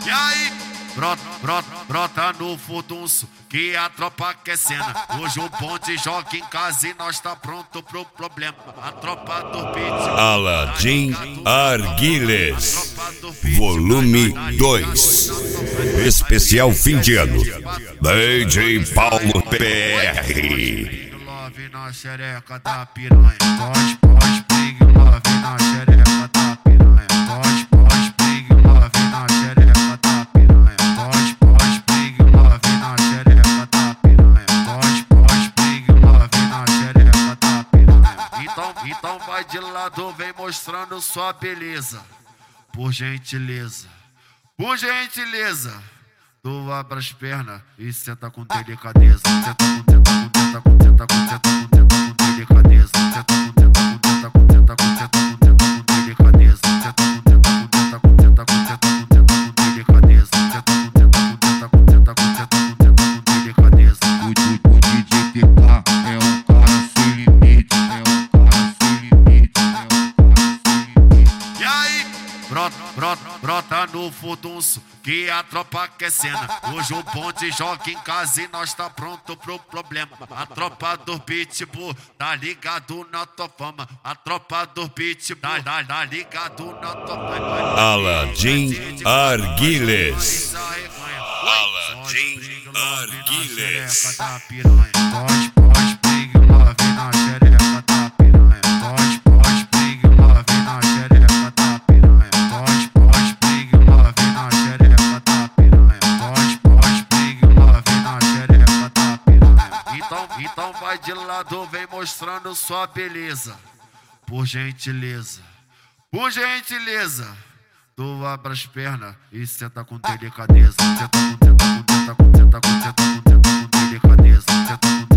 E aí? Brota no furdunço, que a tropa quer cena. Hoje o bonde joga em casa e nós tá pronto pro problema. A tropa do beat. Aladim Arguiles, volume 2, especial fim de ano. DJ Paulo PR. Love na xereca da piranha. Pode, big love na xereca da piranha. Pode, big love na xereca da piranha. Pode, big love na xereca da piranha. Pode, big love na xereca da piranha. Então vai de lado, vem mostrando sua beleza. Por gentileza, tu abre as pernas e senta com delicadeza. Senta com delicadeza. Senta com delicadeza. Senta com delicadeza. O DJ PK é o cara sem limite. E aí? Brota no furdunço, que a tropa quer cena. Hoje o bonde joga em casa e nós tá pronto pro problema. A tropa do Pitbull tá ligado na tua fama. A tropa do Pitbull tá ligado na tua fama. Aladim Arguiles. Aladim Arguiles. Pode, big love na xereca da piranha. Pode, big love na xereca da piranha. Pode, big love na xereca da piranha. Pode, big love na xereca da piranha. Então vai de lado, vem mostrando sua beleza. Por gentileza, tu abre as pernas e senta com delicadeza. Senta com delicadeza. Senta com